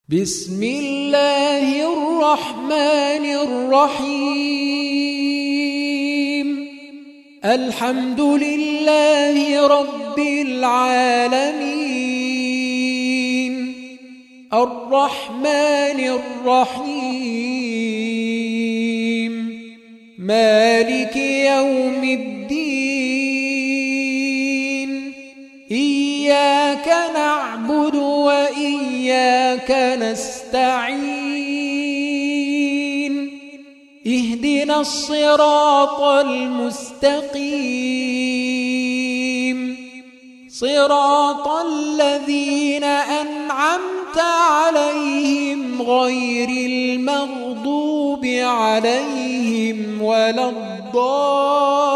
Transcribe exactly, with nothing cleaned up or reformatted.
بسم الله الرحمن الرحيم الحمد لله رب العالمين الرحمن الرحيم مالك يوم الدين إياك نعبد وإياك نستعين اهدنا الصراط المستقيم صراط الذين أنعمت عليهم غير المغضوب عليهم ولا الضالين